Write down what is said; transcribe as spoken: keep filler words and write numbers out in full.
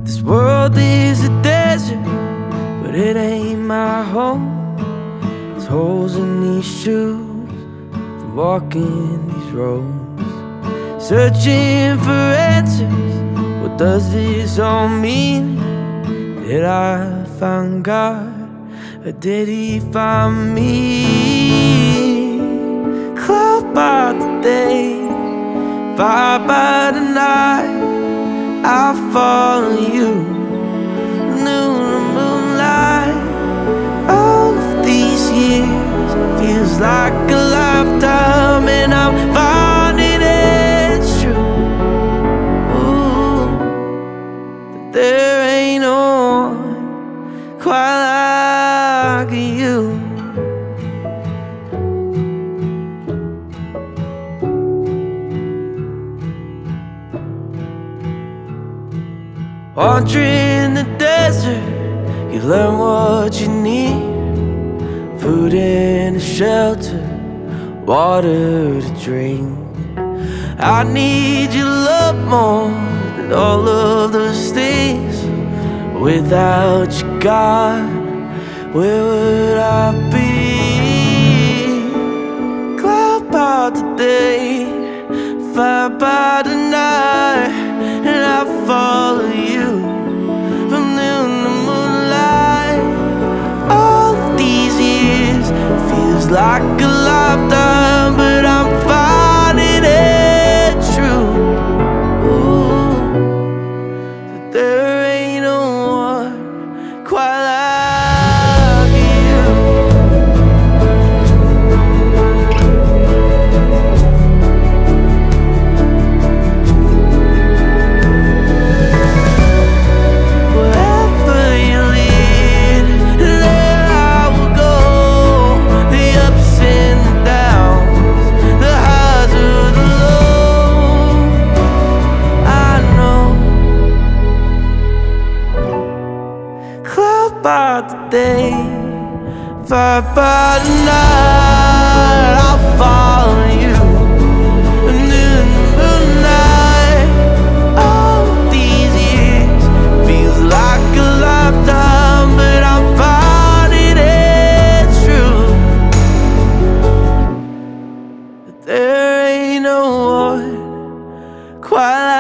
This world is a desert, but it ain't my home. There's holes in these shoes from walking these roads, searching for answers. What does this all mean? Did I find God, or did He find me? Cloud by the day, fire by the night, I'll follow you. Noon and moonlight, all of these years feels like a lifetime, and I'm finding it true. Ooh, that there ain't no one quite like you. Wandering the desert, you learn what you need. Food and a shelter, water to drink. I need your love more than all of those things. Without you, God, where would I be? Cloud by the day, fire by the night, and I follow you from noon to moonlight. All of these years feels like a lifetime, but I'm finding it true. Ooh, that there ain't no one quite like by the day, fire by the night, I'll follow you. And in the moonlight, all of these years feels like a lifetime, but I'm finding it true that there ain't no one quite